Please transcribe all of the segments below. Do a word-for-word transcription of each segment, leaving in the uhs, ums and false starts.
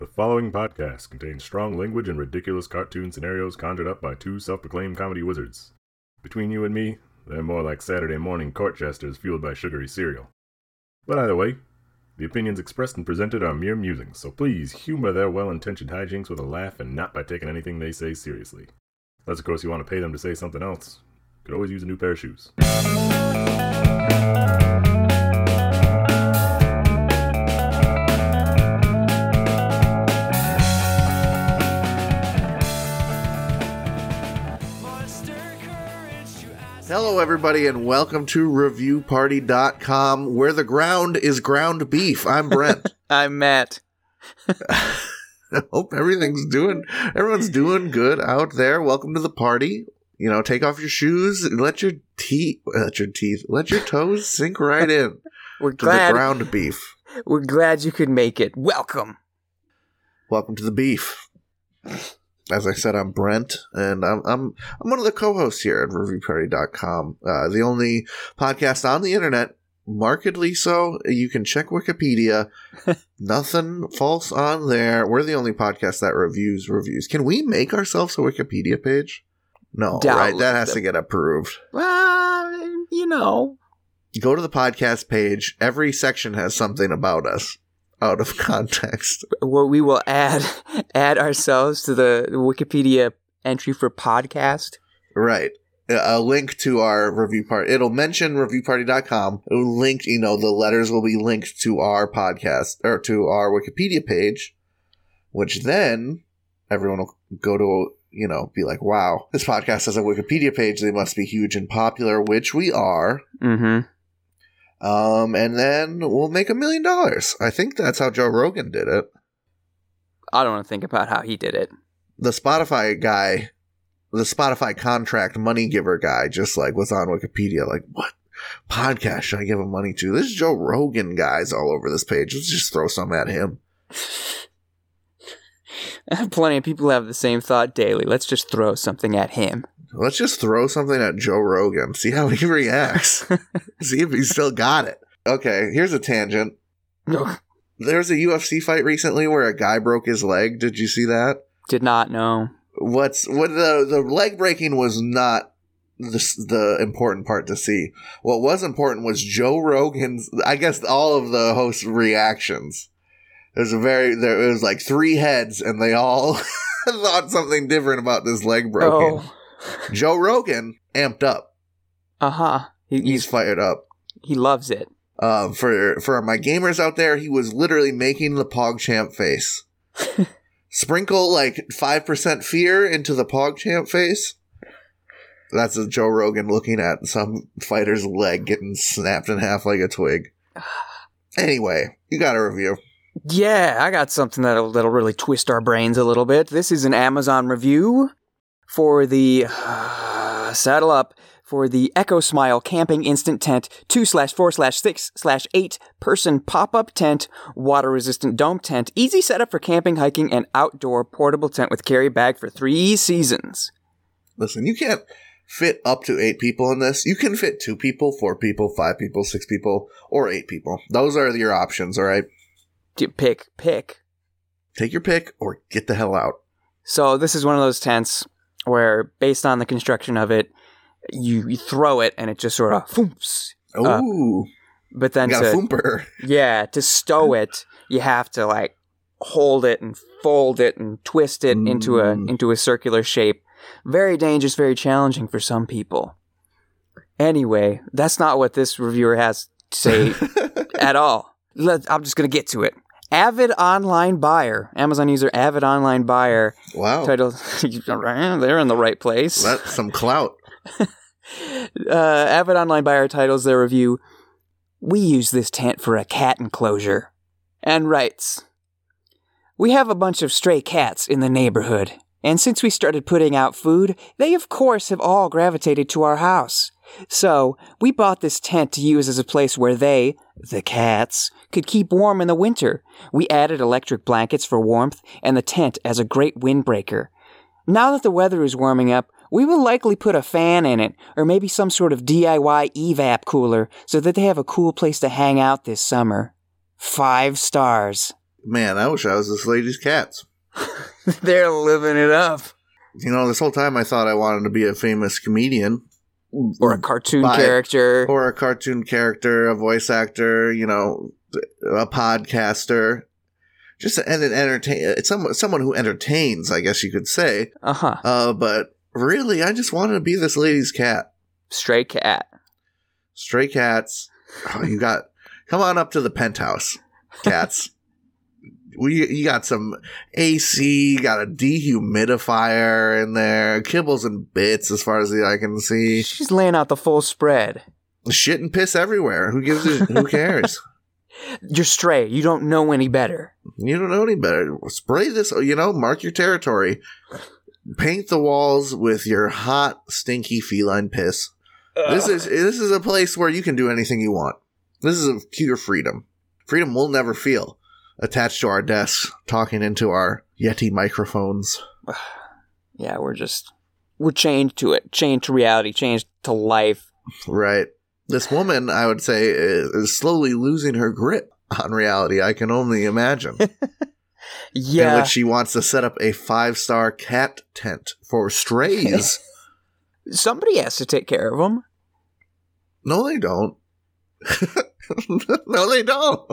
The following podcast contains strong language and ridiculous cartoon scenarios conjured up by two self-proclaimed comedy wizards. Between you and me, they're more like Saturday morning court jesters fueled by sugary cereal. But either way, the opinions expressed and presented are mere musings, so please humor their well-intentioned hijinks with a laugh and not by taking anything they say seriously. Unless, of course, you want to pay them to say something else. Could always use a new pair of shoes. Hello, everybody, and welcome to review party dot com, where the ground is ground beef. I'm Brent. I'm Matt. I hope everything's doing, everyone's doing good out there. Welcome to the party. You know, take off your shoes and let your teeth, let your teeth, let your toes sink right in We're to glad, the ground beef. We're glad you could make it. Welcome. Welcome to the beef. As I said, I'm Brent, and I'm I'm I'm one of the co-hosts here at review party dot com, uh, the only podcast on the internet, markedly so. You can check Wikipedia. Nothing false on there. We're the only podcast that reviews reviews. Can we make ourselves a Wikipedia page? No, Doubt right? That has the- to get approved. Well, you know. Go to the podcast page. Every section has something about us out of context. Well, we will add add ourselves to the Wikipedia entry for podcast. Right. A link to our review party. It'll mention review party dot com. It'll link, you know, the letters will be linked to our podcast or to our Wikipedia page, which then everyone will go to, you know, be like, wow, this podcast has a Wikipedia page. They must be huge and popular, which we are. Mm-hmm. Um, and then we'll make a million dollars. I think that's how Joe Rogan did it. I don't want to think about how he did it. The Spotify guy, the Spotify contract money giver guy, just like was on Wikipedia, like, what podcast should I give him money to? This Joe Rogan guy's all over this page. Let's just throw some at him. Plenty of people have the same thought daily. Let's just throw something at him. Let's just throw something at Joe Rogan. See how he reacts. See if he still got it. Okay, here's a tangent. There was a U F C fight recently where a guy broke his leg. Did you see that? Did not know. What's what the the leg breaking was not the the important part to see. What was important was Joe Rogan's. I guess all of the hosts' reactions. It was a very there. It was like three heads, and they all thought something different about this leg broken. Oh. Joe Rogan amped up. Uh-huh. He, He's he's, fired up. he loves it. Um, for for my gamers out there, he was literally making the PogChamp face. Sprinkle like five percent fear into the PogChamp face. That's a Joe Rogan looking at some fighter's leg getting snapped in half like a twig. Anyway, you got a review. Yeah, I got something that'll, that'll really twist our brains a little bit. This is an Amazon review for the, uh, saddle up, for the Echo Smile Camping Instant Tent two slash four slash six slash eight person pop-up tent, water-resistant dome tent, easy setup for camping, hiking, and outdoor portable tent with carry bag for three seasons. Listen, you can't fit up to eight people in this. You can fit two people, four people, five people, six people, or eight people. Those are your options, all right? Pick, pick. Take your pick or get the hell out. So this is one of those tents where, based on the construction of it, you, you throw it and it just sort of foomps. Ooh. Uh, but then you got to, a foomper. Yeah, to stow it, you have to like hold it and fold it and twist it mm. into a into a circular shape. Very dangerous, very challenging for some people. Anyway, that's not what this reviewer has to say at all. Let, I'm just going to get to it. Avid online buyer, Amazon user Avid online buyer. Wow. Title, they're in the right place. That's some clout. uh, Avid online buyer titles their review, "We use this tent for a cat enclosure," and writes, "We have a bunch of stray cats in the neighborhood, and since we started putting out food, they of course have all gravitated to our house. So, we bought this tent to use as a place where they, the cats, could keep warm in the winter. We added electric blankets for warmth and the tent as a great windbreaker. Now that the weather is warming up, we will likely put a fan in it, or maybe some sort of D I Y evap cooler, so that they have a cool place to hang out this summer. Five stars." Man, I wish I was this lady's cats. They're living it up. You know, this whole time I thought I wanted to be a famous comedian. Or a cartoon By, character. Or a cartoon character, a voice actor, you know, a podcaster. Just an, an entertain. It's someone, someone who entertains, I guess you could say. Uh-huh. Uh, but really, I just wanted to be this lady's cat. Stray cat. Stray cats. Oh, you got... Come on up to the penthouse, cats. We You got some A C, got a dehumidifier in there, kibbles and bits as far as the eye can see. She's laying out the full spread. Shit and piss everywhere. Who gives a, Who cares? You're stray. You don't know any better. You don't know any better. Spray this, you know, mark your territory. Paint the walls with your hot, stinky feline piss. Ugh. This is this is a place where you can do anything you want. This is a pure freedom. Freedom we'll never feel. Attached to our desks, talking into our Yeti microphones. Yeah, we're just... We're chained to it. Chained to reality. Chained to life. Right. This woman, I would say, is slowly losing her grip on reality. I can only imagine. Yeah. In which she wants to set up a five-star cat tent for strays. Somebody has to take care of them. No, they don't. No, they don't.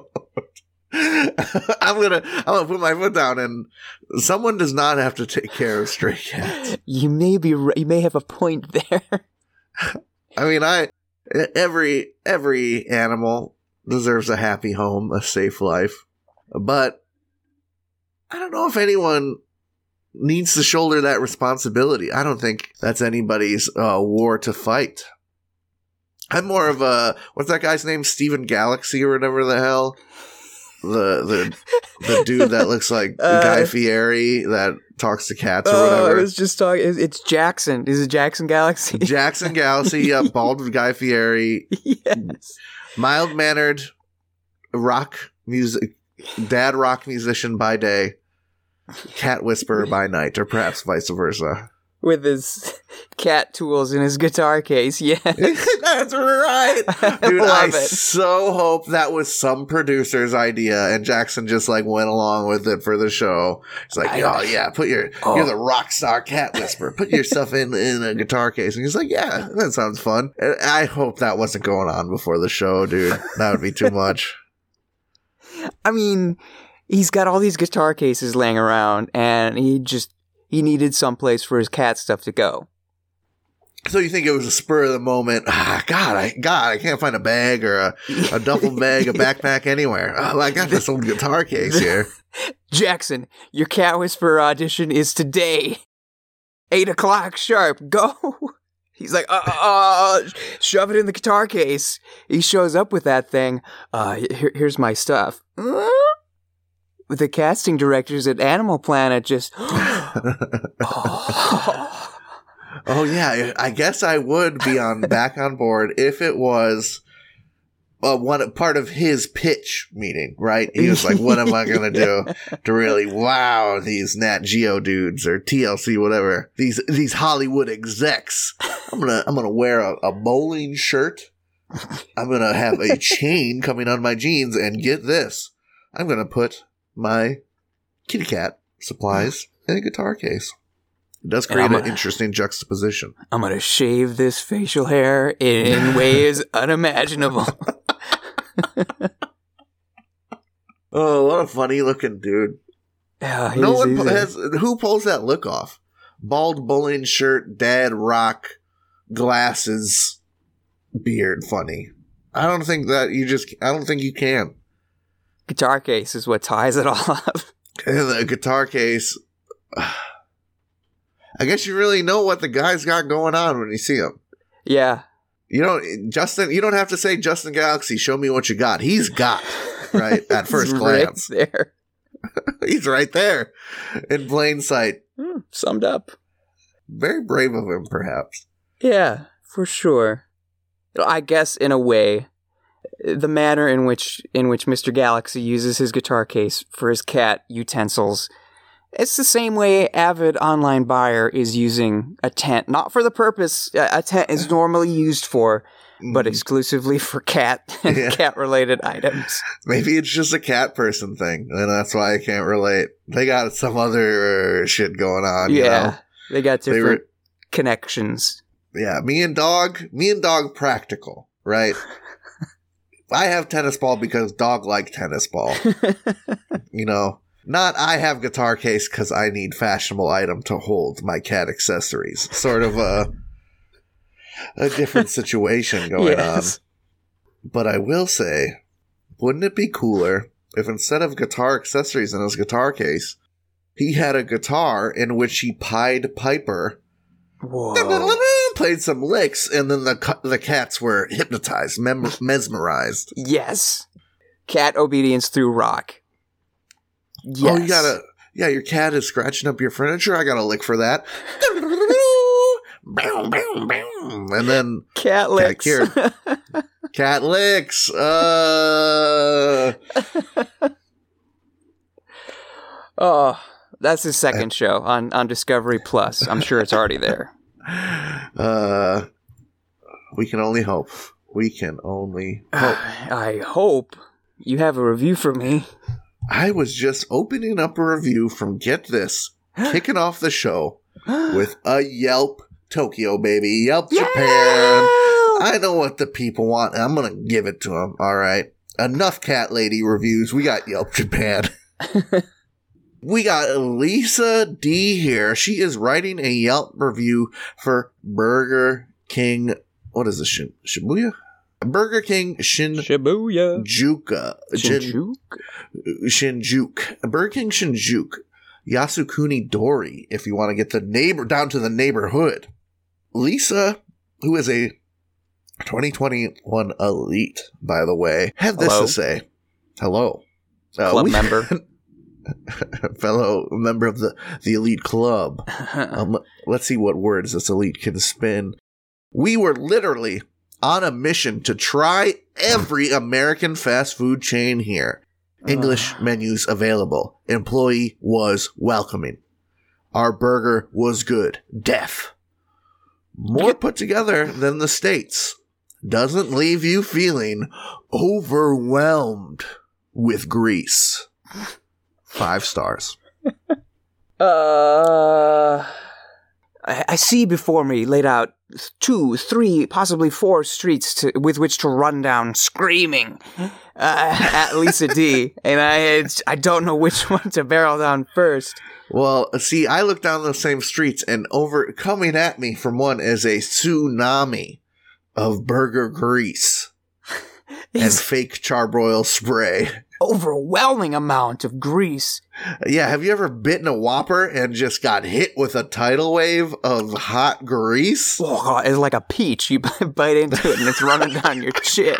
I'm gonna, I'm gonna put my foot down, and someone does not have to take care of stray cats. You may be, you may have a point there. I mean, I every every animal deserves a happy home, a safe life, but I don't know if anyone needs to shoulder that responsibility. I don't think that's anybody's uh, war to fight. I'm more of a, what's that guy's name? Steven Galaxy or whatever the hell. The the the dude that looks like uh, Guy Fieri that talks to cats or uh, whatever. I was just talking. It's Jackson. Is it Jackson Galaxy? Jackson Galaxy. Yep, bald Guy Fieri. Yes. Mild mannered rock music, dad rock musician by day, cat whisperer by night, or perhaps vice versa. With his cat tools in his guitar case, yes. That's right. Dude, I, I it. so hope that was some producer's idea and Jackson just like went along with it for the show. He's like, I, oh yeah, put your, oh. you're the rock star cat whisperer. Put your stuff in, in a guitar case. And he's like, yeah, that sounds fun. And I hope that wasn't going on before the show, dude. That would be too much. I mean, he's got all these guitar cases laying around and he just, He needed someplace for his cat stuff to go. So you think it was a spur of the moment? Ah, God, I God, I can't find a bag or a, a duffel bag, a backpack anywhere. Oh, I got this old guitar case here. Jackson, your cat whisperer audition is today, eight o'clock sharp. Go. He's like, uh, uh, shove it in the guitar case. He shows up with that thing. Uh, here, here's my stuff. The casting directors at Animal Planet just... oh. oh, yeah. I guess I would be on back on board if it was uh, one part of his pitch meeting, right? He was like, what am I going to do to really wow these Nat Geo dudes or T L C, whatever, these these Hollywood execs. I'm going to I'm gonna wear a, a bowling shirt. I'm going to have a chain coming on my jeans, and get this. I'm going to put my kitty cat supplies in a guitar case. It does create an interesting juxtaposition. I'm going to shave this facial hair in ways unimaginable. Oh, what a funny looking dude. Yeah, no one has, who pulls that look off? Bald bowling shirt, dad rock, glasses, beard funny. I don't think that you just, I don't think you can. Guitar case is what ties it all up. And the guitar case, I guess you really know what the guy's got going on when you see him. Yeah. You don't, Justin, you don't have to say, Justin Galaxy, show me what you got. He's got, right, at first glance. Right there. He's right there in plain sight. Mm, summed up. Very brave of him, perhaps. Yeah, for sure. I guess, in a way, the manner in which in which Mister Galaxy uses his guitar case for his cat utensils It's the same way Avid Online Buyer is using a tent, not for the purpose a tent is normally used for, but exclusively for cat Yeah. cat-related items. Maybe it's just a cat person thing, and that's why I can't relate. They got some other shit going on, you Yeah, know? they got They different were- connections. Yeah, me and dog, me and dog practical, right? I have tennis ball because dog like tennis ball. You know, not I have guitar case because I need fashionable item to hold my cat accessories. Sort of a a different situation going Yes. on. But I will say, wouldn't it be cooler if instead of guitar accessories in his guitar case, he had a guitar in which he Pied Piper Whoa. played some licks, and then the cu- the cats were hypnotized, mem- mesmerized. Yes. Cat obedience through rock. Yes. Oh, you gotta, yeah, your cat is scratching up your furniture. I got a lick for that. And then Cat licks. Cat cat licks. Uh, Oh, that's his second show on, on Discovery Plus. I'm sure it's already there. uh, we can only hope. We can only hope. I hope you have a review for me. I was just opening up a review from Get This, kicking off the show with a Yelp Tokyo, baby. Yelp Japan. I know what the people want, and I'm going to give it to them. All right. Enough cat lady reviews. We got Yelp Japan. We got Lisa D here. She is writing a Yelp review for Burger King. What is this? Shin- Shibuya? Burger King Shin- Shibuya. Juka. Shinjuku? Shinjuku. Burger King Shinjuku. Yasukuni Dori, if you want to get the neighbor down to the neighborhood. Lisa, who is a twenty twenty-one elite, by the way, had this Hello? to say. Hello. Uh, Club we- member. fellow member of the, the elite club. Um, let's see what words this elite can spin. We were literally on a mission to try every American fast food chain here. English menus available. Employee was welcoming. Our burger was good. Def. More put together than the States. Doesn't leave you feeling overwhelmed with grease. Five stars. Uh, I, I see before me laid out two, three, possibly four streets to, with which to run down screaming uh, at Lisa D, and I it's, I don't know which one to barrel down first. Well, see, I look down those same streets, and over coming at me from one is a tsunami of burger grease and It's fake charbroil spray. overwhelming amount of grease. Yeah, have you ever bitten a Whopper and just got hit with a tidal wave of hot grease? Oh, God, it's like a peach. You bite into it and it's running down your chin.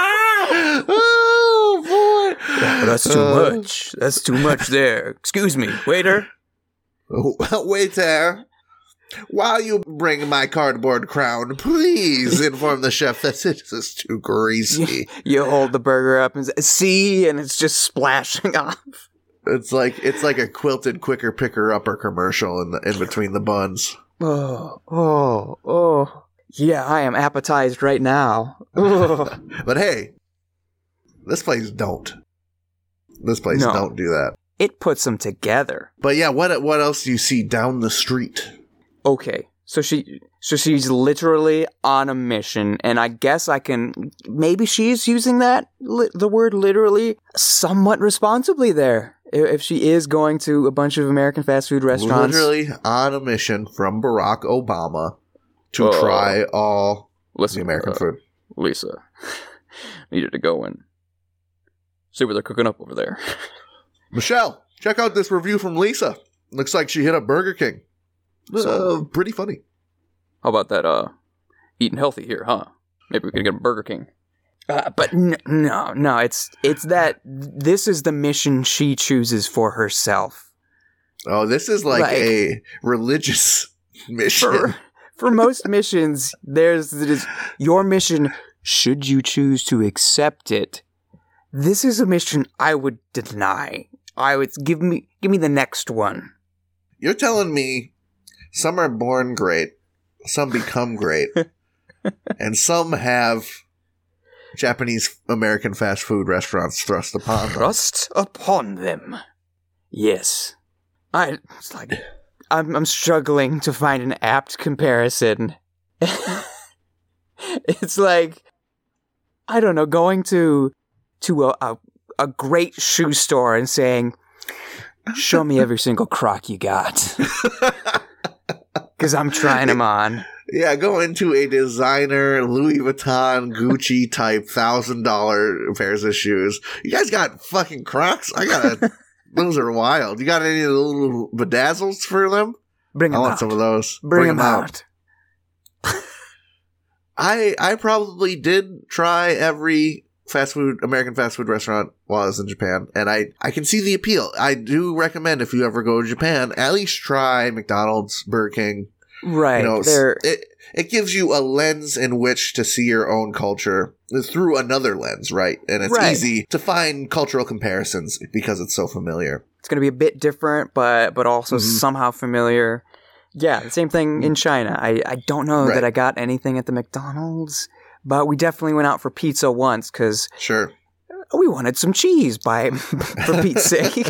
Oh, boy. That's too Uh, much. That's too much there. Excuse me, waiter. Wait there. While you bring my cardboard crown, please inform the chef that it is too greasy. You hold the burger up and say, see, and it's just splashing off. It's like it's like a quilted quicker picker upper commercial in the in between the buns. Oh, oh, oh. Yeah, I am appetized right now. Ugh. But hey, this place don't. This place No. don't do that. It puts them together. But yeah, what what else do you see down the street? Okay, so she, so she's literally on a mission, and I guess I can, maybe she's using that, li- the word literally, somewhat responsibly there. I- If she is going to a bunch of American fast food restaurants. Literally on a mission from Barack Obama to Oh. try all Listen, the American uh, food. Lisa, needed to go and see what they're cooking up over there. Michelle, check out this review from Lisa. Looks like she hit up Burger King. So- Uh, pretty funny. How about that, uh, eating healthy here, huh? Maybe we could get a Burger King. Uh, but n- no, no, it's it's that this is the mission she chooses for herself. Oh, this is like, Like- a religious mission. For, for most missions, there's this, your mission, should you choose to accept it. This is a mission I would deny. I would give me give me the next one. You're telling me some are born great, some become great, and some have Japanese American fast food restaurants thrust upon them. Thrust upon them. Yes. I it's like I'm I'm struggling to find an apt comparison. It's like I don't know, going to to a, a a great shoe store and saying, "Show me every single Croc you got," because I'm trying them on. Yeah, go into a designer Louis Vuitton, Gucci type thousand dollar pairs of shoes. You guys got fucking Crocs? I got those are wild. You got any of the little bedazzles for them? Bring them I want out. some of those. Bring, Bring them them out. out. I I probably did try every fast food American fast food restaurant while I was in Japan, and I I can see the appeal. I do recommend if you ever go to Japan, at least try McDonald's, Burger King. Right. You know, They're it it gives you a lens in which to see your own culture through another lens, right? And it's Right. easy to find cultural comparisons because it's so familiar. it's going to be a bit different, but but also Mhm. somehow familiar. Yeah, the same thing in China. I, I don't know Right. that I got anything at the McDonald's, but we definitely went out for pizza once because Sure. we wanted some cheese, by for Pete's sake.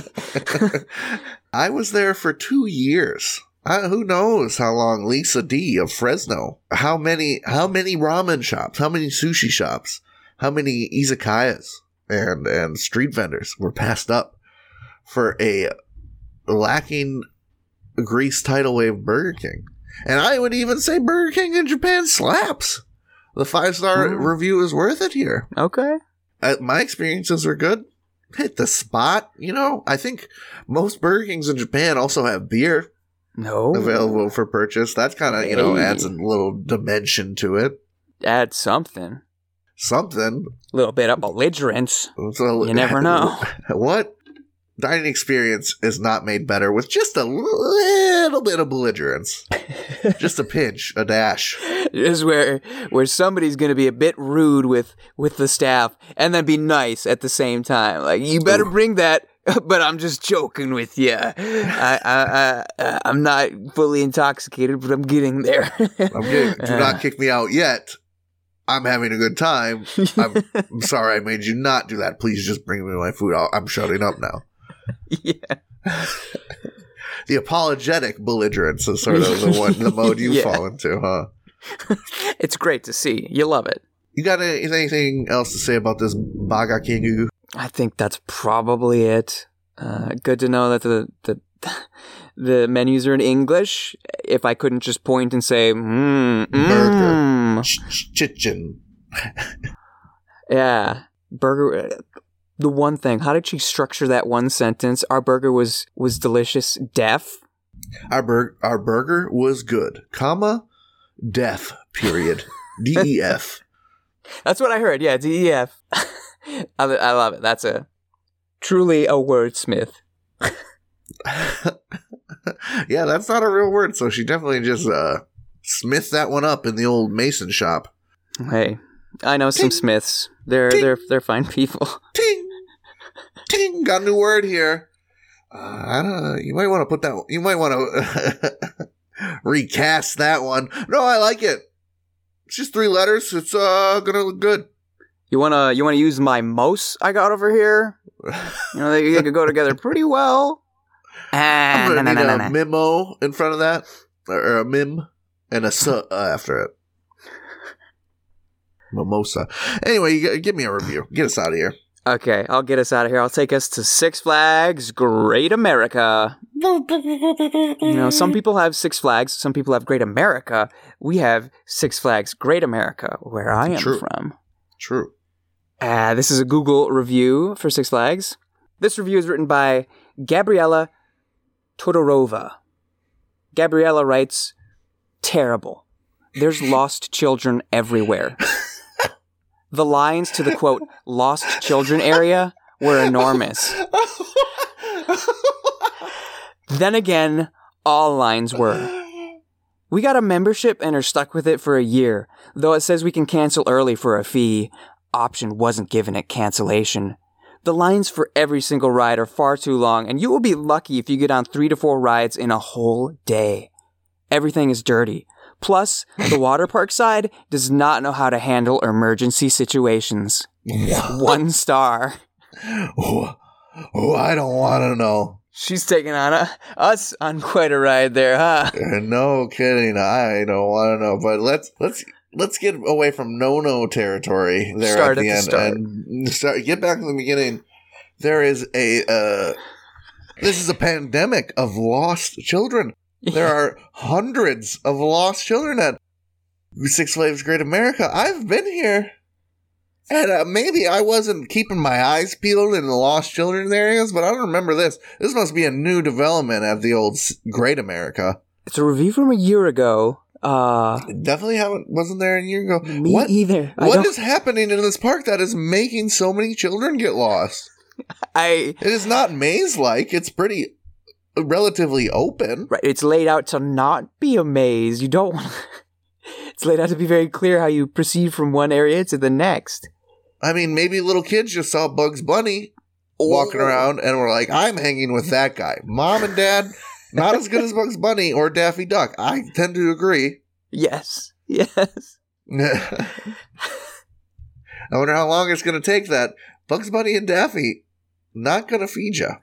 I was there for two years. Uh, who knows how long Lisa D of Fresno? How many? How many ramen shops? How many sushi shops? How many izakayas and and street vendors were passed up for a lacking grease tidal wave Burger King? And I would even say Burger King in Japan slaps. The five star Mm. review is worth it here. Okay. Uh, my experiences were good. Hit the spot. You know, I think most Burger Kings in Japan also have beer No. available for purchase. That's kind of, you know, Hey. adds a little dimension to it. Add something. Something. A little bit of belligerence. So- You never know. What? Dining experience is not made better with just a little bit of belligerence. Just a pinch, a dash. Is where where somebody's gonna be a bit rude with with the staff and then be nice at the same time. Like, you better Ooh. bring that, but I'm just joking with you. I, I, I I'm not fully intoxicated, but I'm getting there. I'm getting, do not kick me out yet. I'm having a good time. I'm, I'm sorry I made you not do that. Please just bring me my food. I'll, I'm shutting up now. Yeah. The apologetic belligerence is sort of the one, the mode you Yeah. fall into, huh? It's great to see. You love it. You got any, anything else to say about this Baga Kingu? I think that's probably it. Uh, good to know that the, the the menus are in English. If I couldn't just point and say, mm, mm. Ch- Chichen. Yeah, burger. The one thing, how did she structure that one sentence? Our burger was was delicious. Deaf. Our, bur- our burger was good, comma, deaf, period. D E F. That's what I heard. Yeah, D E F. I, I love it. That's a truly a wordsmith. Yeah, that's not a real word, so she definitely just uh, smithed that one up in the old mason shop. Hey, I know some Ting. Smiths. They're Ting. they're they're fine people. Ting! Ting! Got a new word here. Uh, I don't know. You might want to put that, you might want to recast that one. No, I like it. It's just three letters. It's uh gonna look good. You wanna you wanna use my mouse I got over here? You know, they, they could go together pretty well. Ah, I'm no, gonna no, need no, a no, no. memo in front of that, or a mim, and a s uh, after it. Mimosa. Anyway, you g- give me a review. Get us out of here. Okay, I'll get us out of here. I'll take us to Six Flags Great America. You know, some people have Six Flags, some people have Great America. We have Six Flags Great America, where I am True. from. True. Uh, this is a Google review for Six Flags. This review is written by Gabriela Todorova. Gabriela writes, terrible. There's lost children everywhere. The lines to the, quote, lost children area were enormous. Then again, all lines were. We got a membership and are stuck with it for a year, though it says we can cancel early for a fee. Option wasn't given at cancellation. The lines for every single ride are far too long, and you will be lucky if you get on three to four rides in a whole day. Everything is dirty. Plus, the water park side does not know how to handle emergency situations. One star. Oh, oh, I don't want to know. She's taking on a, us on quite a ride there, huh? No kidding. I don't want to know. But let's let's let's get away from no-no territory there Start at the at the end start. and start, get back to the beginning. There is a uh, this is a pandemic of lost children. There are hundreds of lost children at Six Flags Great America. I've been here. And uh, maybe I wasn't keeping my eyes peeled in the lost children areas, but I don't remember this. This must be a new development at the old S- Great America. It's a review from a year ago. Uh, Definitely haven't wasn't there a year ago. me what either. I what don't- is happening in this park that is making so many children get lost? I It is not maze-like. It's pretty relatively open. right. It's laid out to not be a maze. You don't want. It's laid out to be very clear how you proceed from one area to the next. I mean, maybe little kids just saw Bugs Bunny walking around and were like, I'm hanging with that guy. Mom and Dad, not as good as Bugs Bunny or Daffy Duck. I tend to agree. Yes. Yes. I wonder how long it's going to take that. Bugs Bunny and Daffy, not going to feed you.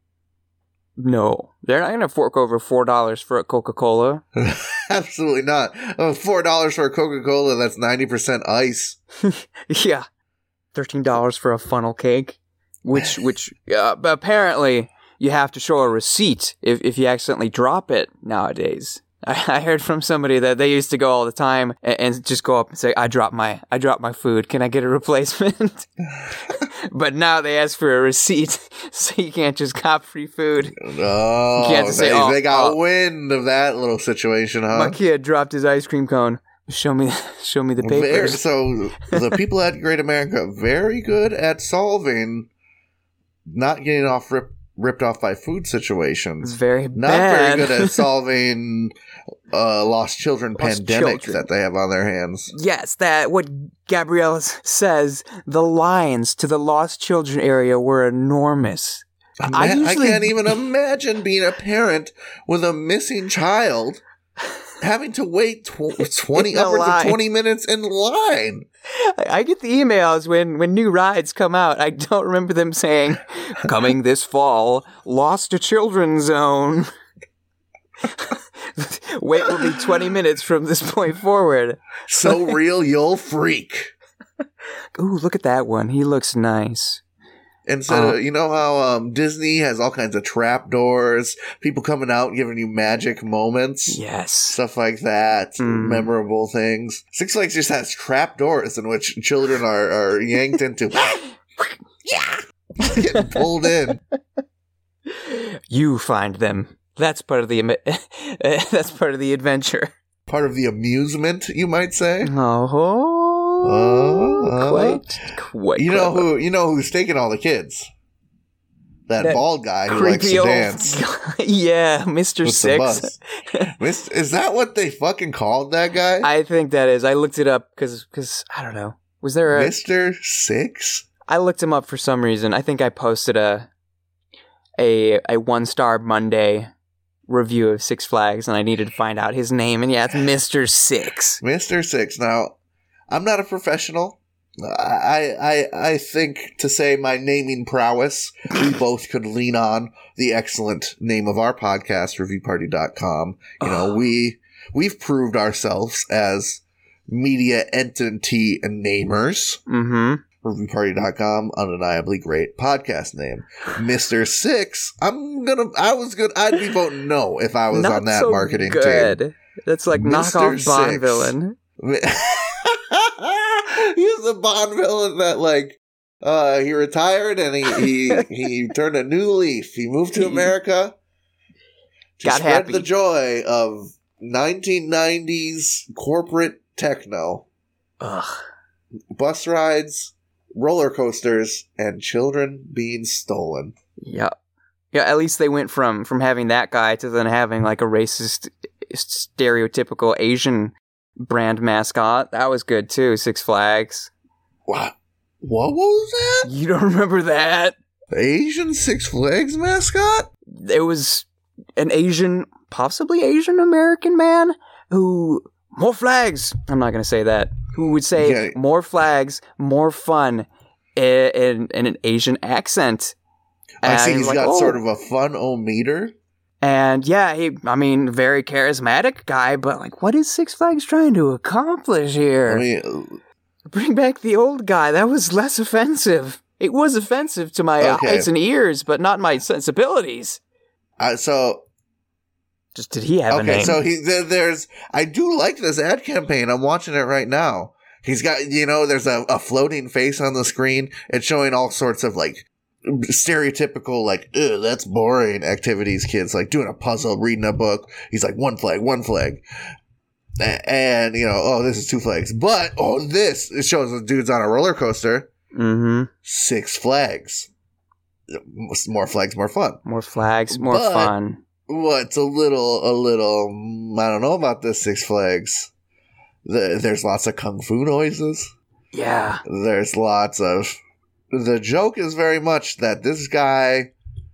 No, they're not going to fork over four dollars for a Coca-Cola. Absolutely not. Oh, four dollars for a Coca-Cola, that's ninety percent ice. Yeah, thirteen dollars for a funnel cake, which which uh, apparently you have to show a receipt if if you accidentally drop it nowadays. I, I heard from somebody that they used to go all the time and, and just go up and say, "I dropped my I dropped my food. Can I get a replacement?" But now they ask for a receipt, so you can't just cop free food. Oh, You can't just they, say, oh, they got oh. wind of that little situation, huh? My kid dropped his ice cream cone. Show me, show me the Very, papers. so the people at Great America, very good at solving not getting off rip, ripped off by food It's situations. very Not bad. very good at solving uh, lost children Lost pandemic children. that they have on their hands. Yes, that what Gabrielle s- says. The lines to the lost children area were enormous. I I, usually- I can't even imagine being a parent with a missing child having to wait tw- twenty In a upwards line. of twenty minutes in line. I, I get the emails when when new rides come out. I don't remember them saying, "Coming this fall, Lost to Children Zone." Wait will be twenty minutes from this point forward. So real, you'll freak. Ooh, look at that one. He looks nice. And so, Uh, you know how um, Disney has all kinds of trap doors, people coming out giving you magic moments, Yes. stuff like that, Mm. memorable things. Six Flags just has trap doors in which children are, are yanked into. Yeah, getting pulled in. You find them. That's part of the ami- that's part of the adventure. Part of the amusement, you might say. Oh, Uh, quite, quite. You know clever. who? You know who's taking all the kids? That, That bald guy who likes creepy to old dance. guy. Yeah, Mister With the Six. bus. Miss- Is that what they fucking called that guy? I think that is. I looked it up because because I don't know. Was there a? Mister Six? I looked him up for some reason. I think I posted a a a one star Monday review of Six Flags, and I needed to find out his name. And yeah, it's Mister Six. Mister Six. Now, I'm not a professional. I, I I think to say my naming prowess, we both could lean on the excellent name of our podcast, review party dot com. You know, we we've proved ourselves as media entity and namers. Mm-hmm. review party dot com, undeniably great podcast name. Mister Six, I'm gonna I was good I'd be voting no if I was Not on that so marketing good. team. That's like Mister knockoff Bond Six. villain. He's the Bond villain that like uh he retired and he he, he turned a new leaf. He moved to America to Got spread happy. the joy of nineteen nineties corporate techno. Ugh. Bus rides, roller coasters, and children being stolen. Yeah. Yeah, at least they went from from having that guy to then having like a racist stereotypical Asian brand mascot. That was good too, Six Flags. Wow. What was that? You don't remember that? Asian Six Flags mascot? It was an Asian, possibly Asian American man who, more flags. I'm not going to say that. Who would say Yeah. more flags, more fun in, in, in an Asian accent. I And see he's he's like, got "Oh." sort of a fun-o-meter. And yeah, he, I mean, very charismatic guy, but like, what is Six Flags trying to accomplish here? I mean, Bring back the old guy. That was less offensive. It was offensive to my Okay. eyes and ears, but not my sensibilities. uh, so Just did he have a okay, name? so he there, there's I do like this ad campaign. I'm watching it right now. He's got, you know, there's a, a floating face on the screen. It's showing all sorts of like stereotypical, like, ugh, that's boring activities, kids, like doing a puzzle, reading a book. He's like, one flag, one flag. A- And, you know, oh, this is two flags. But, oh, this, it shows the dude's on a roller coaster. Mm-hmm. Six flags. More flags, more fun. More flags, more But- fun. What's a little, a little, mm, I don't know about this Six Flags. The, there's lots of kung fu noises. Yeah. There's lots of. The joke is very much that this guy,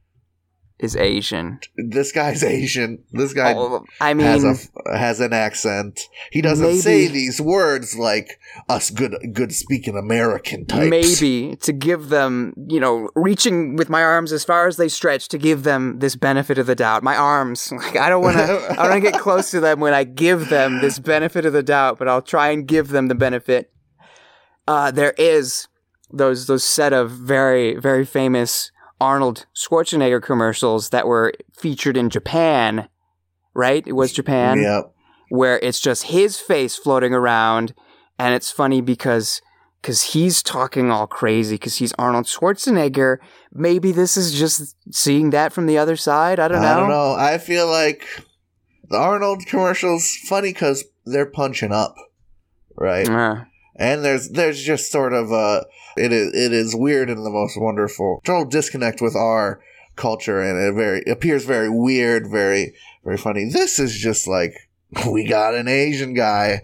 Is Asian. this guy's Asian. This guy Oh, I has mean, a has an accent. He doesn't maybe- say these words like us good good speaking American types. maybe to give them, you know, reaching with my arms as far as they stretch to give them this benefit of the doubt. My arms, like, I don't want to, I don't want to get close to them when I give them this benefit of the doubt, but I'll try and give them the benefit. Uh, there is those those set of very very famous Arnold Schwarzenegger commercials that were featured in Japan, right? It was Japan. Yep. Where it's just his face floating around, and it's funny because because he's talking all crazy because he's Arnold Schwarzenegger. Maybe this is just seeing that from the other side. I don't know. I don't know. I feel like the Arnold commercials funny because they're punching up, right? Uh, And there's there's just sort of a it is it is weird in the most wonderful total disconnect with our culture, and it very it appears very weird, very very funny. This is just like, we got an Asian guy.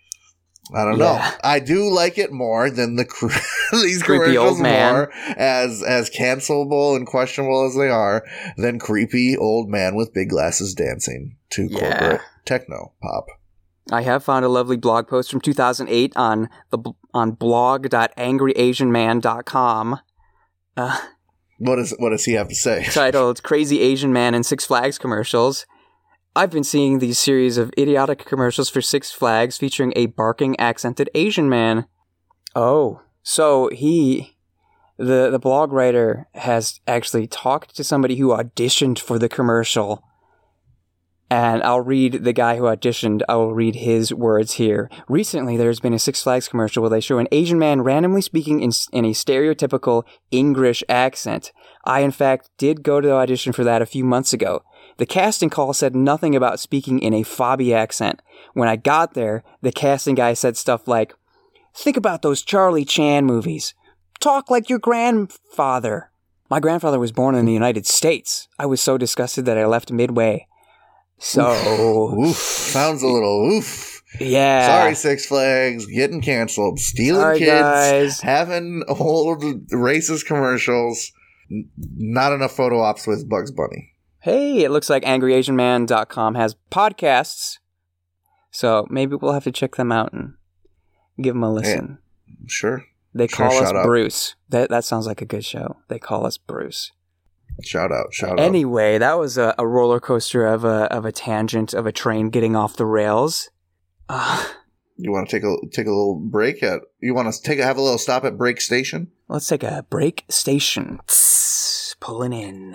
I don't Yeah. know. I do like it more than the cr- these Creepy commercials old man. more as as cancelable and questionable as they are than creepy old man with big glasses dancing to Yeah. corporate techno pop. I have found a lovely blog post from two thousand eight on the bl- on blog dot angry asian man dot com. Uh, What is what does he have to say? titled Crazy Asian Man and Six Flags Commercials. I've been seeing these series of idiotic commercials for Six Flags featuring a barking accented Asian man. Oh, so he, the, the blog writer, has actually talked to somebody who auditioned for the commercial. And I'll read the guy who auditioned, I will read his words here. Recently, there's been a Six Flags commercial where they show an Asian man randomly speaking in, in a stereotypical English accent. I, in fact, did go to the audition for that a few months ago. The casting call said nothing about speaking in a Fobby accent. When I got there, the casting guy said stuff like, "Think about those Charlie Chan movies. Talk like your grandfather." My grandfather was born in the United States. I was so disgusted that I left midway. So, Oof. Sounds a little oof. yeah. Sorry, Six Flags, getting canceled, stealing Sorry, kids, guys. having old racist commercials, n- not enough photo ops with Bugs Bunny. Hey, it looks like angry asian man dot com has podcasts. So maybe we'll have to check them out and give them a listen. Sure. They Sure, call us shout out. Bruce. That that sounds like a good show. They call us Bruce. Shout out, shout out. Anyway, that was a, a roller coaster of a of a tangent of a train getting off the rails. Uh, You want to take a take a little break at? You want to take a, have a little stop at Break Station? let's take a break station. Tss, pulling in.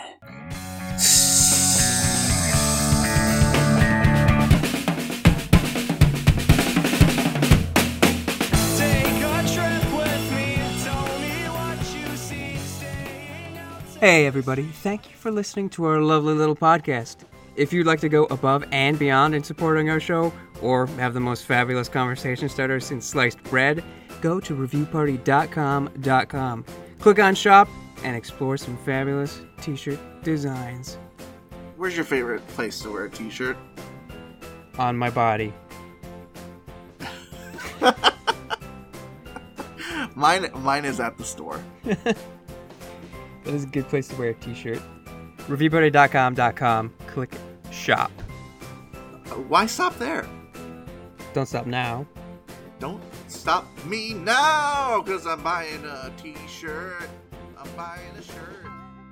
Hey everybody, thank you for listening to our lovely little podcast. If you'd like to go above and beyond in supporting our show, or have the most fabulous conversation starter since sliced bread, go to review party dot com dot com. Click on shop and explore some fabulous t-shirt designs. Where's your favorite place to wear a t-shirt? On my body. mine, mine is at the store. That is a good place to wear a t-shirt. review party dot com dot com. Click shop. Why stop there? Don't stop now. Don't stop me now, because I'm buying a t-shirt. I'm buying a shirt.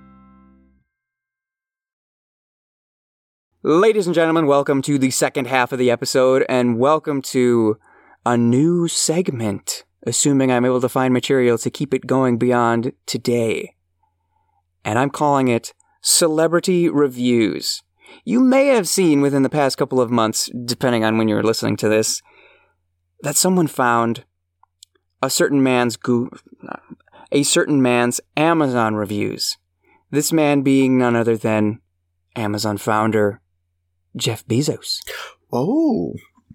Ladies and gentlemen, welcome to the second half of the episode, and welcome to a new segment, assuming I'm able to find material to keep it going beyond today. And I'm calling it Celebrity Reviews. You may have seen within the past couple of months, depending on when you're listening to this, that someone found a certain man's go- a certain man's Amazon reviews. This man being none other than Amazon founder Jeff Bezos. Oh.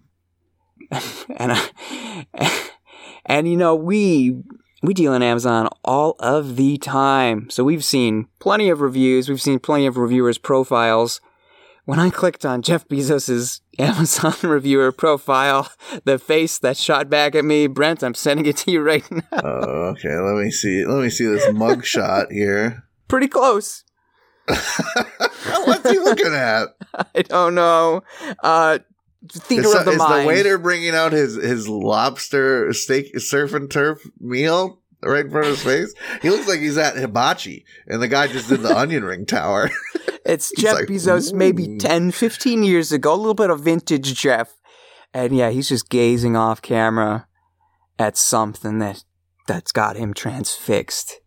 and I, and you know, we we deal in Amazon all of the time. So we've seen plenty of reviews, we've seen plenty of reviewers' profiles. When I clicked on Jeff Bezos' Amazon reviewer profile, the face that shot back at me, Brent, I'm sending it to you right now. Uh, okay, let me see. Let me see this mugshot here. Pretty close. What's he looking at? I don't know. Uh, theater is, of the is mind. the waiter bringing out his, his lobster steak surf and turf meal right in front of his face? He looks like he's at hibachi, and the guy just did the onion ring tower. It's Jeff like, Bezos ooh. maybe ten, fifteen years ago. A little bit of vintage Jeff. And yeah, he's just gazing off camera at something that, that's got him transfixed.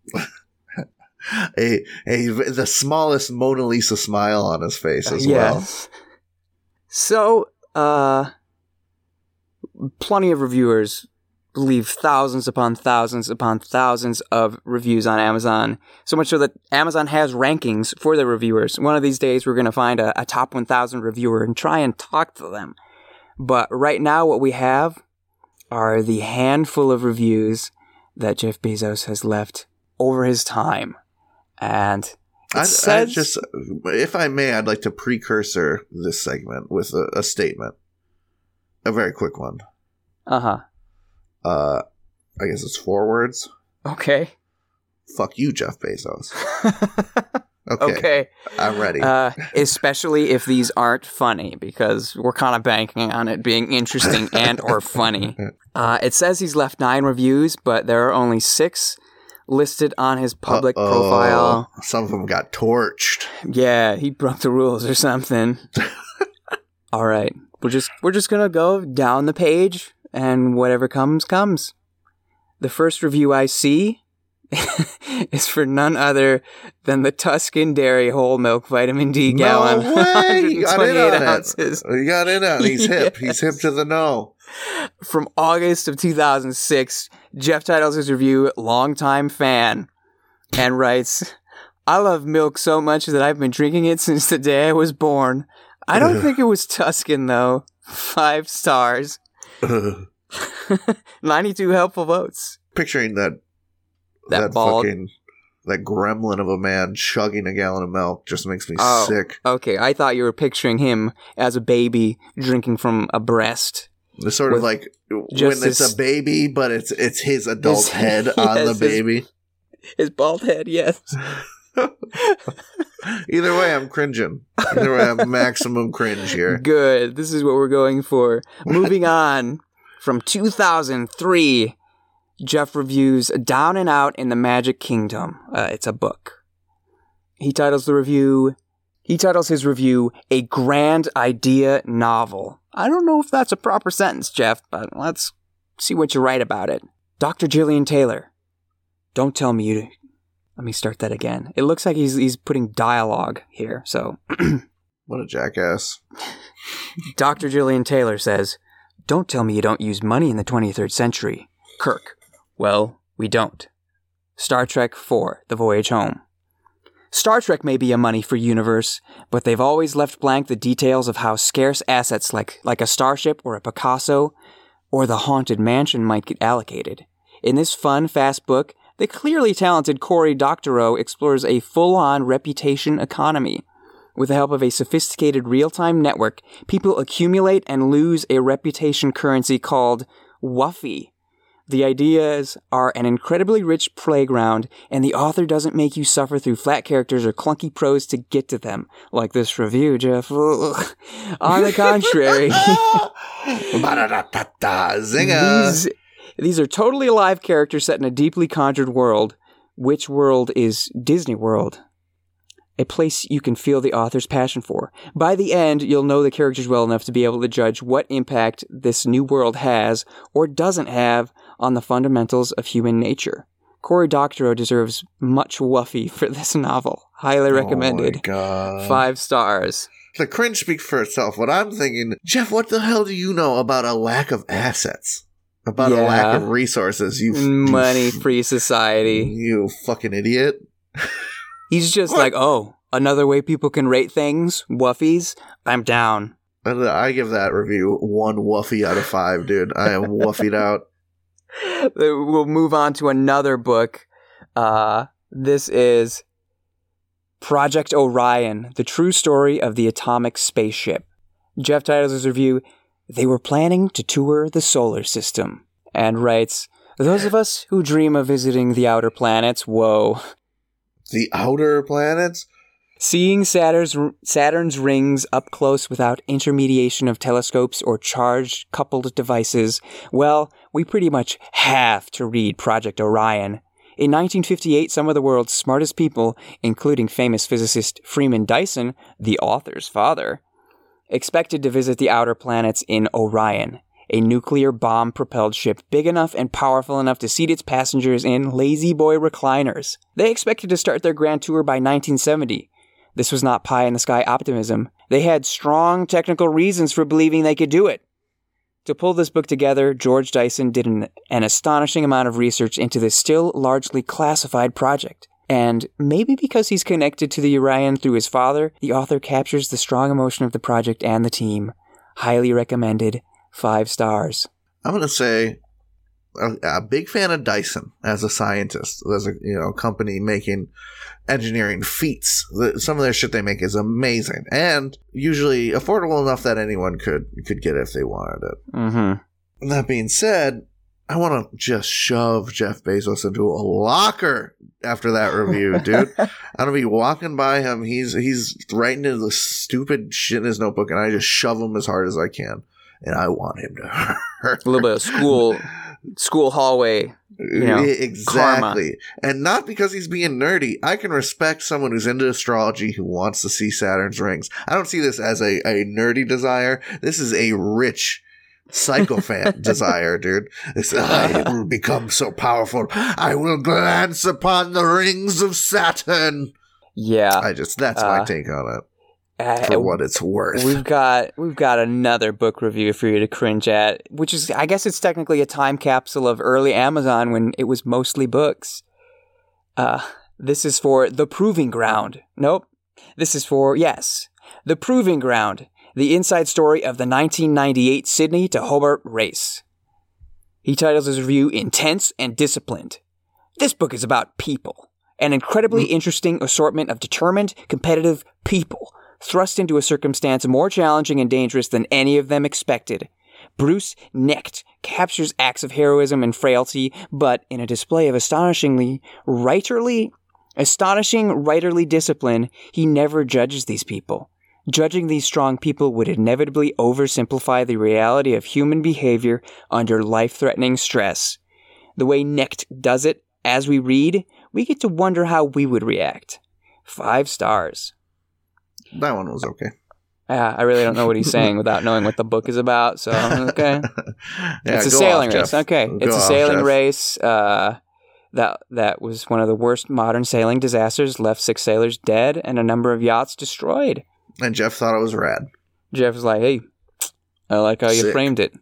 a, a, the smallest Mona Lisa smile on his face as uh, well. Yes. So, uh, plenty of reviewers leave thousands upon thousands upon thousands of reviews on Amazon. So much so that Amazon has rankings for their reviewers. One of these days, we're going to find a, a top one thousand reviewer and try and talk to them. But right now, what we have are the handful of reviews that Jeff Bezos has left over his time. And it I, says... I just, if I may, I'd like to precursor this segment with a, a statement. A very quick one. Uh-huh. Uh, I guess it's four words. Okay. Fuck you, Jeff Bezos. Okay. Okay. I'm ready. Uh, especially if these aren't funny, because we're kind of banking on it being interesting and or funny. Uh, it says he's left nine reviews, but there are only six listed on his public Uh-oh. profile. Some of them got torched. Yeah, he broke the rules or something. All right. We're just we're just gonna go down the page, and whatever comes, comes. The first review I see is for none other than the Tuscan Dairy Whole Milk Vitamin D gallon. No way! He got in on ounces. it. He got in on it. He's hip. Yes. He's hip to the know. From August of two thousand six, Jeff titles his review "Longtime Fan" and writes, "I love milk so much that I've been drinking it since the day I was born. I don't think it was Tuscan, though. Five stars. ninety-two helpful votes." Picturing that That, that bald. fucking that gremlin of a man chugging a gallon of milk just makes me Oh. sick. Okay, I thought you were picturing him as a baby drinking from a breast. It's sort With of like when just it's his- a baby, but it's it's his adult His- head on yes, the his- baby. His bald head, yes. Either way, I'm cringing. Either way, I'm maximum cringe here. Good. This is what we're going for. Moving on from two thousand three, Jeff reviews Down and Out in the Magic Kingdom. Uh, it's a book. He titles the review. He titles his review "A Grand Idea Novel." I don't know if that's a proper sentence, Jeff, but let's see what you write about it. Doctor Jillian Taylor. Don't tell me you... Let me start that again. It looks like he's he's putting dialogue here, so... What a jackass. Doctor Jillian Taylor says, "Don't tell me you don't use money in the twenty-third century." Kirk. "Well, we don't." Star Trek four, The Voyage Home. Star Trek may be a money-free universe, but they've always left blank the details of how scarce assets like, like a starship or a Picasso or the Haunted Mansion might get allocated. In this fun, fast book, the clearly talented Cory Doctorow explores a full-on reputation economy. With the help of a sophisticated real-time network, people accumulate and lose a reputation currency called Wuffy. The ideas are an incredibly rich playground, and the author doesn't make you suffer through flat characters or clunky prose to get to them, like this review, Jeff. On the contrary, these, these are totally alive characters set in a deeply conjured world, which world is Disney World. A place you can feel the author's passion for. By the end, you'll know the characters well enough to be able to judge what impact this new world has or doesn't have on the fundamentals of human nature. Cory Doctorow deserves much wuffy for this novel. Highly recommended. Oh my God. Five stars. The cringe speaks for itself. What I'm thinking, Jeff, what the hell do you know about a lack of assets? About Yeah. a lack of resources? You Money-free society. You fucking idiot. He's just What? like, oh, another way people can rate things? Wuffies? I'm down. And I give that review one woofy out of five, dude. I am woofied out. We'll move on to another book. Uh, this is Project Orion, the true story of the atomic spaceship. Jeff titles his review, They were planning to tour the solar system, and writes, those of us who dream of visiting the outer planets, whoa. The outer planets? Seeing Saturn's, Saturn's rings up close without intermediation of telescopes or charged-coupled devices, well, we pretty much have to read Project Orion. In nineteen fifty-eight, some of the world's smartest people, including famous physicist Freeman Dyson, the author's father, expected to visit the outer planets in Orion, a nuclear bomb-propelled ship big enough and powerful enough to seat its passengers in lazy-boy recliners. They expected to start their grand tour by nineteen seventy. This was not pie-in-the-sky optimism. They had strong technical reasons for believing they could do it. To pull this book together, George Dyson did an, an astonishing amount of research into this still largely classified project. And maybe because he's connected to the Orion through his father, the author captures the strong emotion of the project and the team. Highly recommended. Five stars. I'm going to say a, a big fan of Dyson as a scientist. There's a you know company making engineering feats. The, some of their shit they make is amazing and usually affordable enough that anyone could could get it if they wanted it. Mm-hmm. That being said, I want to just shove Jeff Bezos into a locker after that review, dude. I'm gonna be walking by him. He's he's writing into the stupid shit in his notebook, and I just shove him as hard as I can. And I want him to hurt. A little bit of school, school hallway, you know, exactly. karma. And not because he's being nerdy. I can respect someone who's into astrology who wants to see Saturn's rings. I don't see this as a, a nerdy desire. This is a rich psychophant desire, dude. It's, I will become so powerful. I will glance upon the rings of Saturn. Yeah. I just, that's uh, my take on it. Uh, For what it's worth. We've got we've got another book review for you to cringe at, which is, I guess it's technically a time capsule of early Amazon when it was mostly books. Uh, this is for The Proving Ground. Nope. This is for, yes, The Proving Ground, the inside story of the nineteen ninety-eight Sydney to Hobart race. He titles his review Intense and Disciplined. This book is about people, an incredibly interesting assortment of determined, competitive people, thrust into a circumstance more challenging and dangerous than any of them expected. Bruce Knecht captures acts of heroism and frailty, but in a display of astonishingly writerly, astonishing writerly discipline, he never judges these people. Judging these strong people would inevitably oversimplify the reality of human behavior under life-threatening stress. The way Knecht does it, as we read, we get to wonder how we would react. Five stars. That one was okay. Yeah, I really don't know what he's saying without knowing what the book is about, so, okay. Yeah, It's a go sailing off, race. Jeff. Okay, Go it's a off, sailing Jeff. race. Uh, that that was one of the worst modern sailing disasters, left six sailors dead and a number of yachts destroyed. And Jeff thought it was rad. Jeff was like, hey, I like how you Sick. framed it.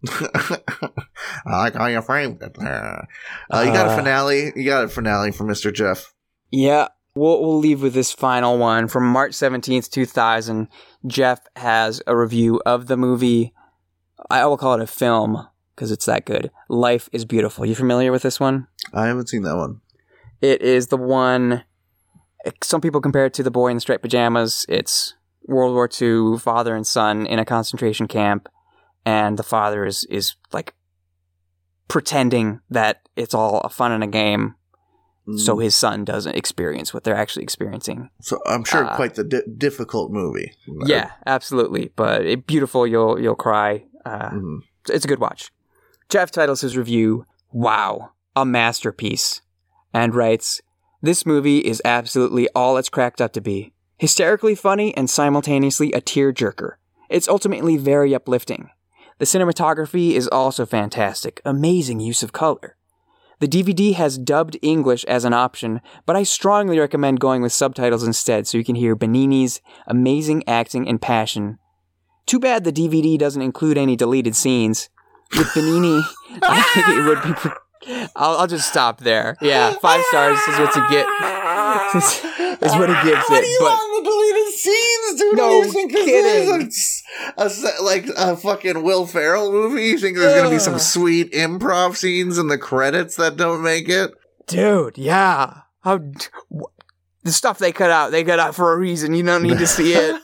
I like how you framed it. Uh, you got a Uh, finale? You got a finale for Mister Jeff? Yeah, we'll, we'll leave with this final one. From March seventeenth, two thousand, Jeff has a review of the movie, I will call it a film, because it's that good, Life is Beautiful. You familiar with this one? I haven't seen that one. It is the one, some people compare it to The Boy in the Striped Pajamas. It's World War Two, father and son in a concentration camp, and the father is, is like pretending that it's all a fun and a game, Mm. so his son doesn't experience what they're actually experiencing. So I'm sure Uh, quite the di- difficult movie. Yeah, absolutely. But it, beautiful, you'll you'll cry. Uh, Mhm. It's a good watch. Jeff titles his review, "Wow, a masterpiece," and writes, "This movie is absolutely all it's cracked up to be. Hysterically funny and simultaneously a tearjerker. It's ultimately very uplifting. The cinematography is also fantastic. Amazing use of color. The D V D has dubbed English as an option, but I strongly recommend going with subtitles instead so you can hear Benigni's amazing acting and passion. Too bad the D V D doesn't include any deleted scenes. With Benigni, I think it would be... Pre- I'll, I'll just stop there. Yeah, five stars is what you get. is, is what he gives What it. do you But want the deleted scenes, dude? No What do you think this kidding. is A, a se- like a fucking Will Ferrell movie? You think there's gonna be some Ugh. sweet improv scenes in the credits that don't make it? dude, yeah. How... wh- The stuff they cut out, they cut out for a reason. You don't need to see it.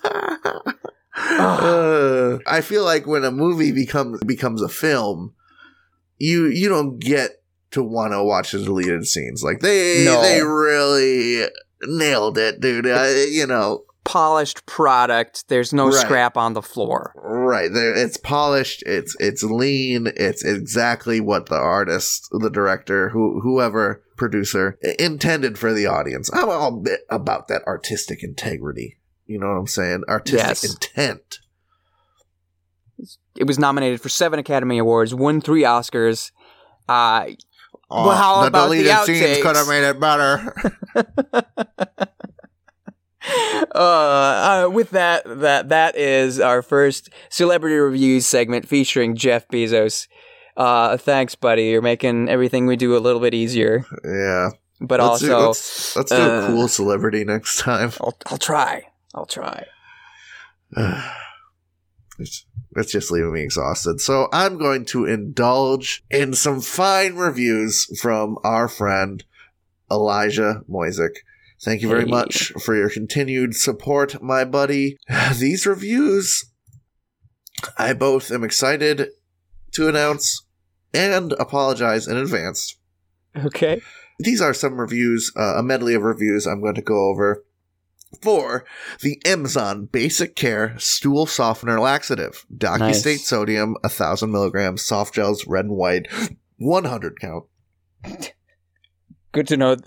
Uh, I feel like when a movie becomes becomes a film, you you don't get to want to watch the deleted scenes. Like they No. they really nailed it, dude. Uh, you know, Polished product. There's no Right. scrap on the floor. right there. It's polished. It's it's lean. It's exactly what the artist, the director, who whoever producer i- intended for the audience. I'm all bit about that artistic integrity. You know what I'm saying? Artistic Yes. intent. It was nominated for seven Academy Awards, won three Oscars. Uh, Oh, Well, how the about the deleted scenes outtakes? could have made it better. uh, uh, with that, that that is our first celebrity reviews segment featuring Jeff Bezos. Uh, thanks, buddy. You're making everything we do a little bit easier. Yeah. But Let's do, also, let's, let's do uh, a cool celebrity next time. I'll, I'll try. I'll try. it's, it's just leaving me exhausted. So I'm going to indulge in some fine reviews from our friend Elijah Moisick. Thank you very Hey. much for your continued support, my buddy. These reviews, I both am excited to announce and apologize in advance. Okay. These are some reviews, uh, a medley of reviews I'm going to go over for the Emzon Basic Care Stool Softener Laxative. Docu-State Nice. Sodium, one thousand milligrams, soft gels, red and white, one hundred count. Good to know.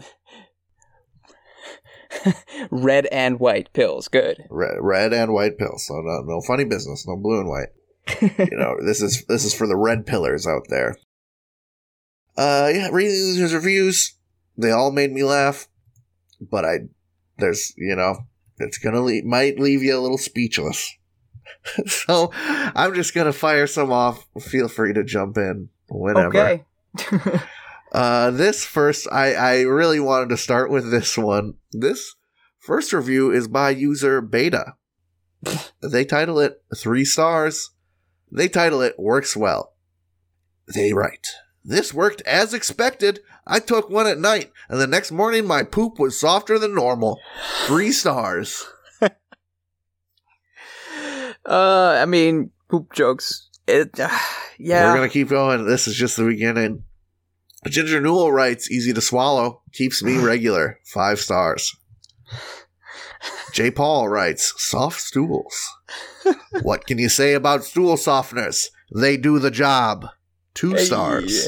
Red and white pills. Good. Red, red and white pills. So no, no funny business. No blue and white. You know, this is this is for the red pillars out there. Uh, yeah, reading these reviews, they all made me laugh, but I, there's, you know, it's gonna leave, might leave you a little speechless. So I'm just gonna fire some off. Feel free to jump in whenever. Okay. Uh, this first, I, I really wanted to start with this one. This first review is by user Beta. They title it three stars. They title it Works Well. They write, "This worked as expected. I took one at night, and the next morning my poop was softer than normal. Three stars." Uh, I mean, poop jokes. It, uh, yeah. We're going to keep going. This is just the beginning. Ginger Newell writes, "Easy to swallow. Keeps me regular. Five stars." J. Paul writes, "Soft stools. What can you say about stool softeners? They do the job. Two Hey. stars."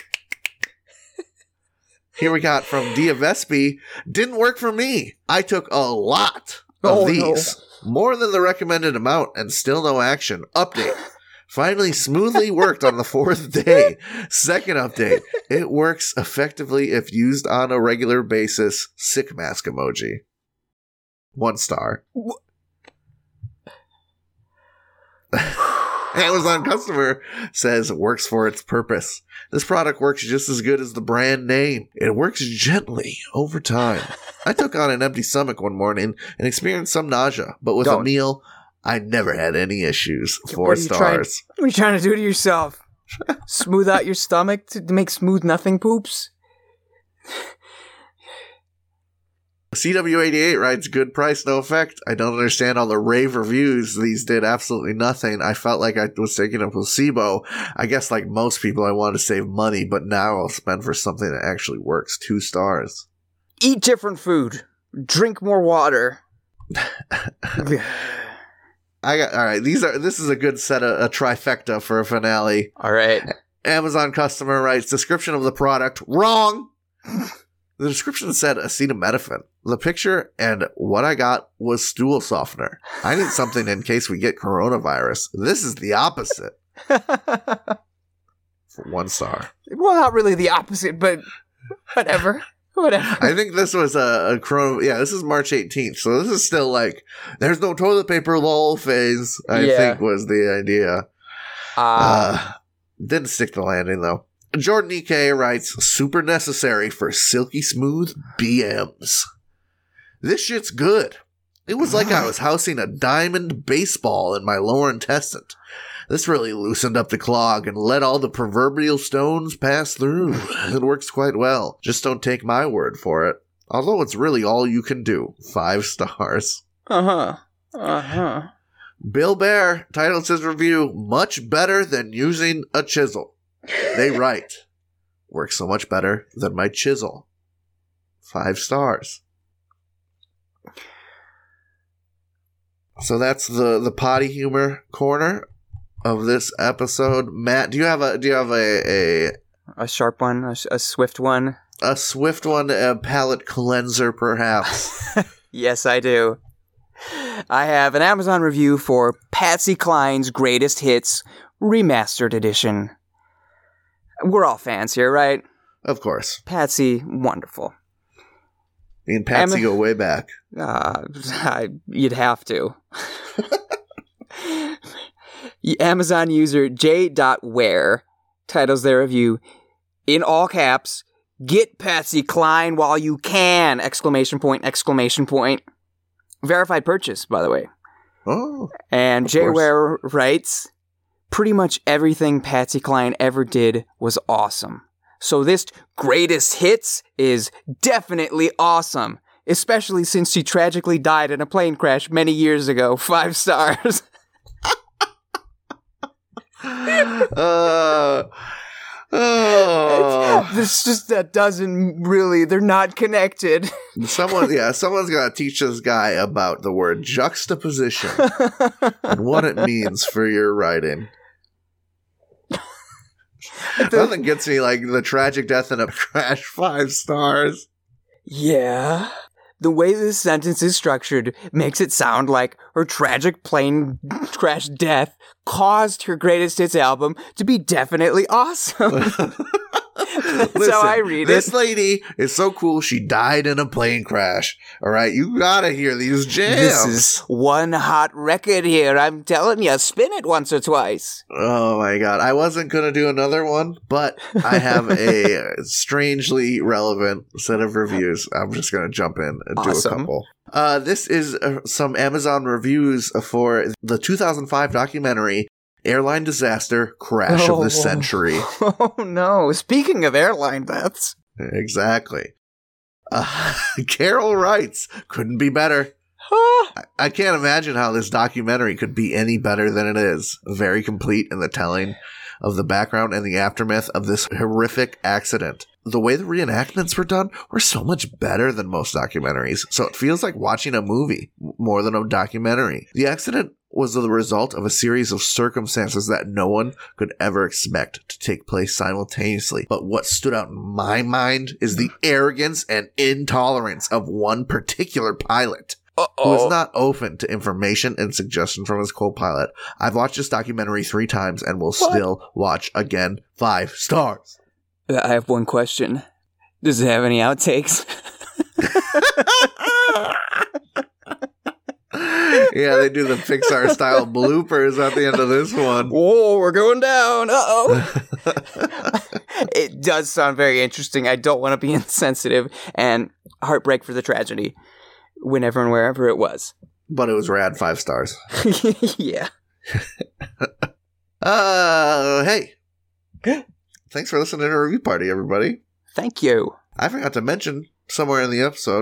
Here we got from Dia Vespi. "Didn't work for me. I took a lot of Oh, these. More than the recommended amount and still no action. Update. Finally smoothly worked on the fourth day. Second update. It works effectively if used on a regular basis. Sick mask emoji. One star." Amazon customer says works for its purpose. This product works just as good as the brand name. It works gently over time. I took on an empty stomach one morning and experienced some nausea, but with a Don't. meal, I never had any issues. Four What are you trying- stars. What are you trying to do to yourself? Smooth out your stomach to make smooth nothing poops? C W eighty-eight writes, good price, no effect. I don't understand all the rave reviews. These did absolutely nothing. I felt like I was taking a placebo. I guess like most people, I want to save money, but now I'll spend for something that actually works. Two stars. Eat different food. Drink more water. I got all right. These are this is a good set of a trifecta for a finale. All right. Amazon customer writes, description of the product wrong. The description said acetaminophen. The picture and what I got was stool softener. I need something in case we get coronavirus. This is the opposite. For one star. Well, not really the opposite, but whatever. Whatever. I think this was a, a corona. Yeah, this is March eighteenth. So this is still like, there's no toilet paper lol phase, I Yeah. think was the idea. Uh, Uh, didn't stick the landing though. Jordan E K writes, super necessary for silky smooth B Ms. This shit's good. It was like I was housing a diamond baseball in my lower intestine. This really loosened up the clog and let all the proverbial stones pass through. It works quite well. Just don't take my word for it. Although it's really all you can do. Five stars. uh-huh. Uh-huh. Bill Bear titled his review, much better than using a chisel. They write, works so much better than my chisel. Five stars. So that's the, the potty humor corner of this episode. Matt, do you have a do you have a a, A sharp one, a, a swift one. a swift one, a palate cleanser perhaps? Yes, I do. I have an Amazon review for Patsy Cline's Greatest Hits Remastered Edition. We're all fans here, right? Of course. Patsy, wonderful. Me and Patsy Am- go way back. Uh, I, you'd have to. Amazon user J.Ware titles their review, in all caps, get Patsy Cline while you can! Exclamation point, exclamation point. Verified purchase, by the way. Oh. And Of J. course. Ware writes, pretty much everything Patsy Cline ever did was awesome. So this greatest hits is definitely awesome. Especially since she tragically died in a plane crash many years ago. Five stars. uh, oh. This just that doesn't really, they're not connected. Someone, yeah, someone's got to teach this guy about the word juxtaposition and what it means for your writing. Nothing gets me like the tragic death in a crash. Five stars. Yeah. The way this sentence is structured makes it sound like her tragic plane crash death caused her greatest hits album to be definitely awesome. That's Listen, how I read this it. lady is so cool. She died in a plane crash. All right, you gotta hear these jams. This is one hot record here. I'm telling you, spin it once or twice. Oh my god, I wasn't gonna do another one, but I have a strangely relevant set of reviews. I'm just gonna jump in and do Awesome. a couple. Uh, this is uh, some Amazon reviews for the two thousand five documentary Airline Disaster Crash of Oh. the Century. Oh no. Speaking of airline deaths. Exactly. Uh, Carol writes, couldn't be better. Ah. I, I can't imagine how this documentary could be any better than it is. Very complete in the telling of the background and the aftermath of this horrific accident. The way the reenactments were done were so much better than most documentaries, so it feels like watching a movie more than a documentary. The accident was the result of a series of circumstances that no one could ever expect to take place simultaneously. But what stood out in my mind is the arrogance and intolerance of one particular pilot who is not open to information and suggestion from his co-pilot. I've watched this documentary three times and will What? still watch again. Five stars. I have one question. Does it have any outtakes? Yeah, they do the Pixar style bloopers at the end of this one. Whoa, we're going down. Uh-oh. It does sound very interesting. I don't want to be insensitive and heartbreak for the tragedy whenever and wherever it was. But it was rad. Five stars. Yeah. Uh, hey. Thanks for listening to Review Party, everybody. Thank you. I forgot to mention somewhere in the episode,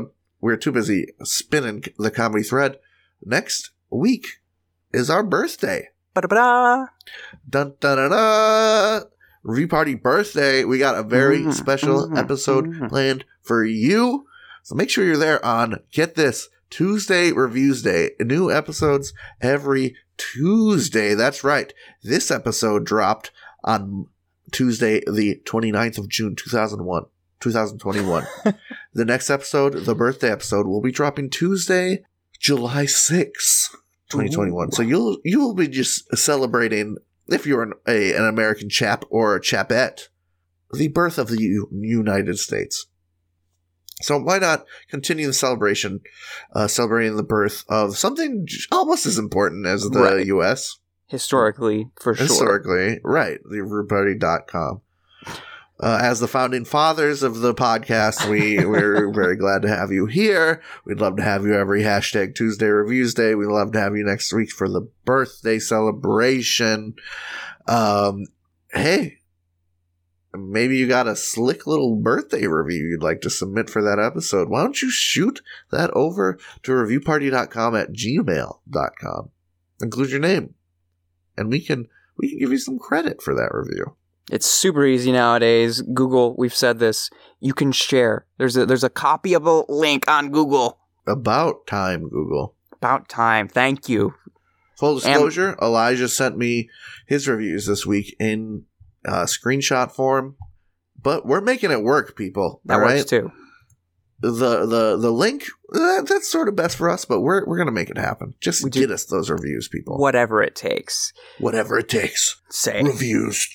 we're too busy spinning the comedy thread. Next week is our birthday. Ba-da-ba-da. Dun dun dun dun. Review Party birthday. We got a very Mm, special mm, episode mm. planned for you. So make sure you're there on, get this, Tuesday Reviews Day. New episodes every Tuesday. That's right. This episode dropped on Tuesday, the twenty-ninth of June, two thousand one, twenty twenty-one. The next episode, the birthday episode, will be dropping Tuesday, July sixth, twenty twenty-one. Ooh. So you'll you'll be just celebrating, if you're an, a, an American chap or a chapette, the birth of the U- United States. So why not continue the celebration, uh, celebrating the birth of something j- almost as important as the Right. U S? Historically, for sure. Historically, right, the review party dot com. Uh, as the founding fathers of the podcast, we, we're very glad to have you here. We'd love to have you every hashtag Tuesday Reviews Day. We'd love to have you next week for the birthday celebration. Um, hey, maybe you got a slick little birthday review you'd like to submit for that episode. Why don't you shoot that over to review party dot com at gmail dot com. Include your name. And we can we can give you some credit for that review. It's super easy nowadays. Google, we've said this. You can share. There's a there's a copyable link on Google. About time, Google. About time. Thank you. Full disclosure, Elijah sent me his reviews this week in uh, screenshot form. But we're making it work, people. That all works right? too. The the the link, that, that's sort of best for us, but we're we're gonna make it happen. Just We get do- us those reviews, people. Whatever it takes. Whatever it takes. Say. Reviews.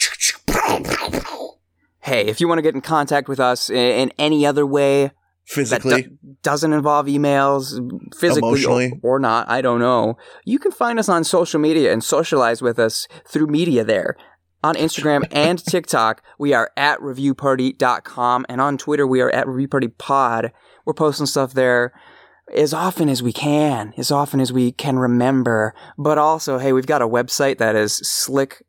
Hey, if you want to get in contact with us in, in any other way that Physically. do- doesn't involve emails, physically or, Emotionally. or not, I don't know, you can find us on social media and socialize with us through media there. On Instagram and TikTok, we are at review party dot com, and on Twitter, we are at review party pod. We're posting stuff there as often as we can, as often as we can remember. But also, hey, we've got a website that is slick.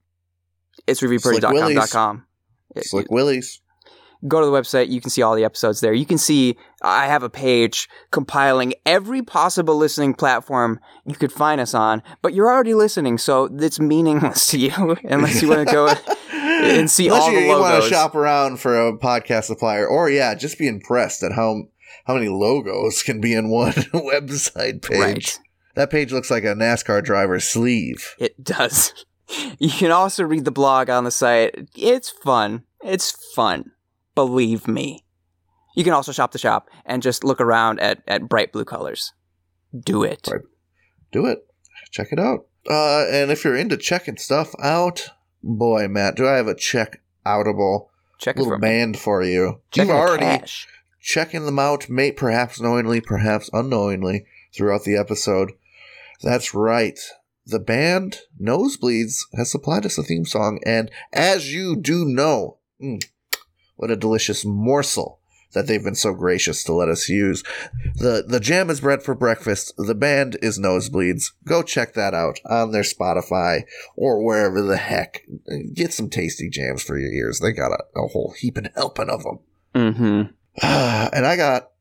It's review party dot com dot com. Slick Willies. Go to the website. You can see all the episodes there. You can see I have a page compiling every possible listening platform you could find us on, but you're already listening, so it's meaningless to you unless you want to go and see Unless all you, the you want logos. to shop around for a podcast supplier, or yeah, just be impressed at how how many logos can be in one website page. Right. That page looks like a NASCAR driver's sleeve. It does. You can also read the blog on the site. It's fun. It's fun. Believe me. You can also shop the shop and just look around at, at bright blue colors. Do it. Right. Do it. Check it out. Uh, and if you're into checking stuff out, boy, Matt, do I have a check outable Check it little for band for you. Check You've the already cash. checking them out, may perhaps knowingly, perhaps unknowingly, throughout the episode. That's right. The band Nosebleeds has supplied us a theme song, and as you do know, mm, what a delicious morsel that they've been so gracious to let us use. The the jam is bread for breakfast. The band is Nosebleeds. Go check that out on their Spotify or wherever the heck. Get some tasty jams for your ears. They got a, a whole heaping helping of them. Mm-hmm. And I got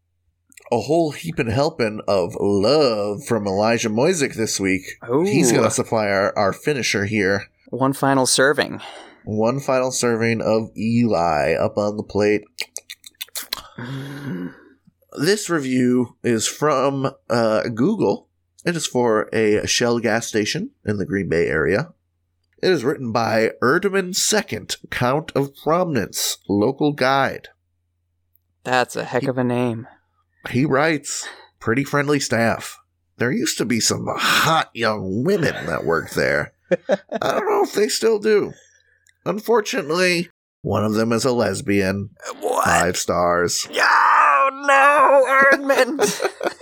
a whole heaping helping of love from Elijah Moisick this week. Ooh. He's going to supply our, our finisher here. One final serving. One final serving of Eli up on the plate. This review is from uh, Google. It is for a Shell gas station in the Green Bay area. It is written by Erdman Second, Count of Prominence, local guide. That's a heck of a name. He writes, pretty friendly staff. There used to be some hot young women that worked there. I don't know if they still do. Unfortunately, one of them is a lesbian. What? Five stars. Oh, no, Erdman.